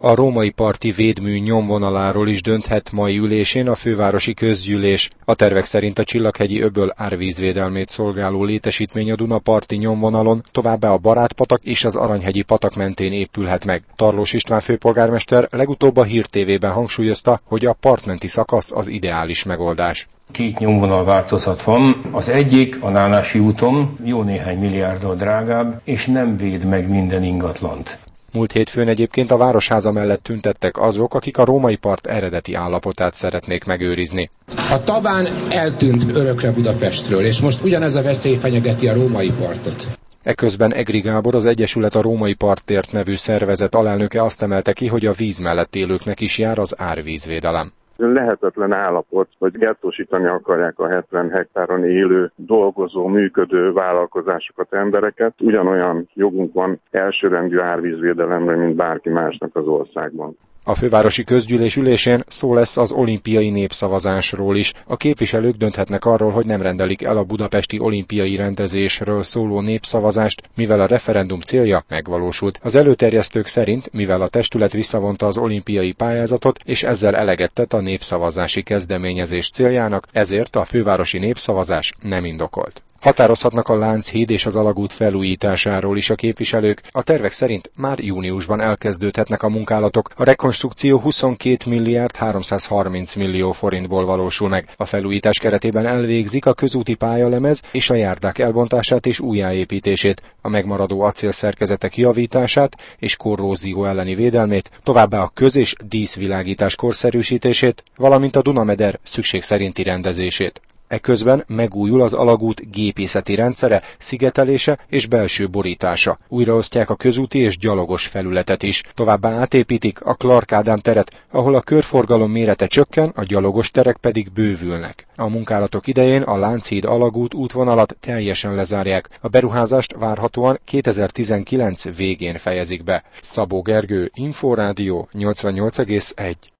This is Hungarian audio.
A római parti védmű nyomvonaláról is dönthet mai ülésén a fővárosi közgyűlés. A tervek szerint a Csillaghegyi öböl árvízvédelmét szolgáló létesítmény a Dunaparti nyomvonalon, továbbá a Barátpatak és az Aranyhegyi patak mentén épülhet meg. Tarlós István főpolgármester legutóbb a Hír TV-ben hangsúlyozta, hogy a partmenti szakasz az ideális megoldás. Két nyomvonal változat van. Az egyik a Nánási úton jó néhány milliárddal drágább, és nem véd meg minden ingatlant. Múlt hétfőn egyébként a Városháza mellett tüntettek azok, akik a római part eredeti állapotát szeretnék megőrizni. A Tabán eltűnt örökre Budapestről, és most ugyanez a veszély fenyegeti a római partot. Eközben Egri Gábor, az Egyesület a Római Partért nevű szervezet alelnöke azt emelte ki, hogy a víz mellett élőknek is jár az árvízvédelem. Lehetetlen állapot, hogy gettósítani akarják a 70 hektáron élő, dolgozó, működő vállalkozásokat, embereket. Ugyanolyan jogunk van elsőrendű árvízvédelemre, mint bárki másnak az országban. A fővárosi közgyűlés ülésén szó lesz az olimpiai népszavazásról is. A képviselők dönthetnek arról, hogy nem rendelik el a budapesti olimpiai rendezésről szóló népszavazást, mivel a referendum célja megvalósult. Az előterjesztők szerint, mivel a testület visszavonta az olimpiai pályázatot, és ezzel eleget tett a népszavazási kezdeményezés céljának, ezért a fővárosi népszavazás nem indokolt. Határozhatnak a Lánchíd és az alagút felújításáról is a képviselők. A tervek szerint már júniusban elkezdődhetnek a munkálatok. A rekonstrukció 22 milliárd 330 millió forintból valósul meg. A felújítás keretében elvégzik a közúti pályalemez és a járdák elbontását és újjáépítését, a megmaradó acélszerkezetek javítását és korrózió elleni védelmét, továbbá a köz- és díszvilágítás korszerűsítését, valamint a Dunameder szükség szerinti rendezését. Eközben megújul az alagút gépészeti rendszere, szigetelése és belső borítása. Újraosztják a közúti és gyalogos felületet is. Továbbá átépítik a Clark Ádám teret, ahol a körforgalom mérete csökken, a gyalogos terek pedig bővülnek. A munkálatok idején a Lánchíd alagút útvonalat teljesen lezárják. A beruházást várhatóan 2019 végén fejezik be. Szabó Gergő, Inforádió 88,1.